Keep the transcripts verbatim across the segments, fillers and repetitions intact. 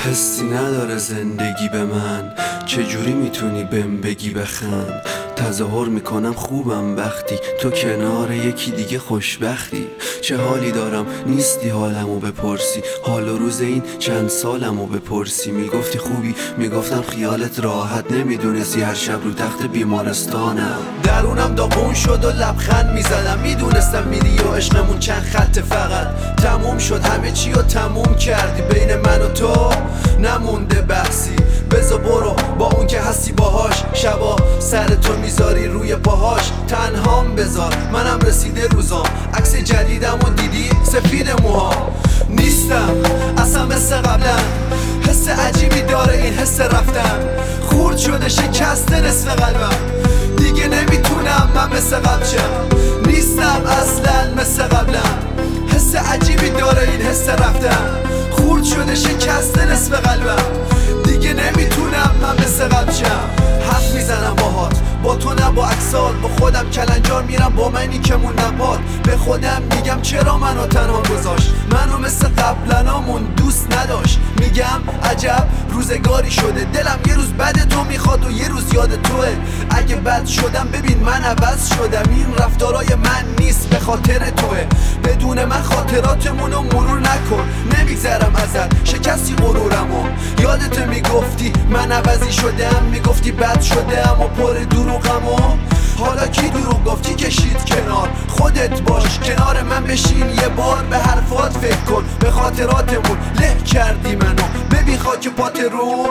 حسی نداره زندگی به من، چجوری میتونی بهم بگی بخند؟ تظاهر میکنم خوبم وقتی تو کنار یکی دیگه خوشبختی. چه حالی دارم نیستی حالمو بپرسی، حال و روز این چند سالمو بپرسی. میگفتی خوبی میگفتم خیالت راحت، نمیدونستی هر شب رو تخت بیمارستانم. درونم داغون شد و لبخند میزدم، میدونستم میری و عشقمون چند خط فقط تموم شد. همه چی رو تموم کردی، بین من و تو نمونده بحثی. بذار برو با اون که هستی باهاش، شبا سر تو میذاری روی پاهاش. تنهام بذار منم رسیده روزام، عکس جدیدم و دیدی سفید موها. نیستم اصلا مثل قبلا، حس عجیبی داره این حس رفتن. خورد شده شکسته نصف قلبم، دیگه نمیتونم من مثل قبل شم. نیستم اصلا مثل قبلم، حس عجیبی داره این حس رفتن. خورد شده شکسته نصف قلبم، دیگه نمیتونم من مثل قبل شم. حرف میزنم باهات، با تو نه با اکسال، با خودم کلنجار میرم با منی که موندم پات. به خودم میگم چرا منو تنها گذاشت، منو مثل قبلنامون دوست نداشت. میگم عجب روزگاری شده، دلم یه روز بد تو میخواد و یه روز یاد توه. اگه بد شدم ببین من عوض شدم، این رفتارای من نیست به خاطر توه. بدون من خاطراتمونو مرور نکن، نمیگذرم ازت شکستی غرورمو. یادت میگفتی من عوضی شدم، میگفتی بد شدم و پر دروغمو. حالا کی دروغ گفتی کشید کنار؟ خودت باش کنار من بشین یه بار، به حرفات فکر کن، به خاطراتمون له کردی منو. ببین خاک پات رو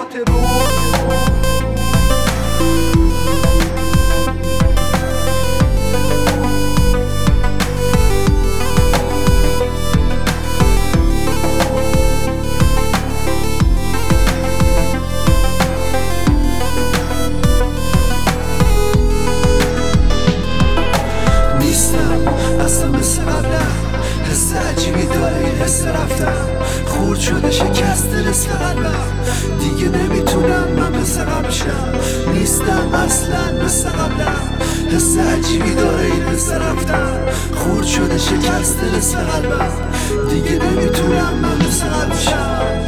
عجیبی داره این حس رفتم. خورد شده شکسته نصف قلبم، دیگه نمیتونم من مثل قبل شم. نیستم اصلا مثل قبلم، حس عجیبی داره این حس رفتم. خورد شده شکسته نصف قلبم، دیگه نمیتونم من مثل قبل شم.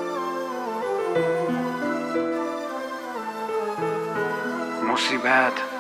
مصیبت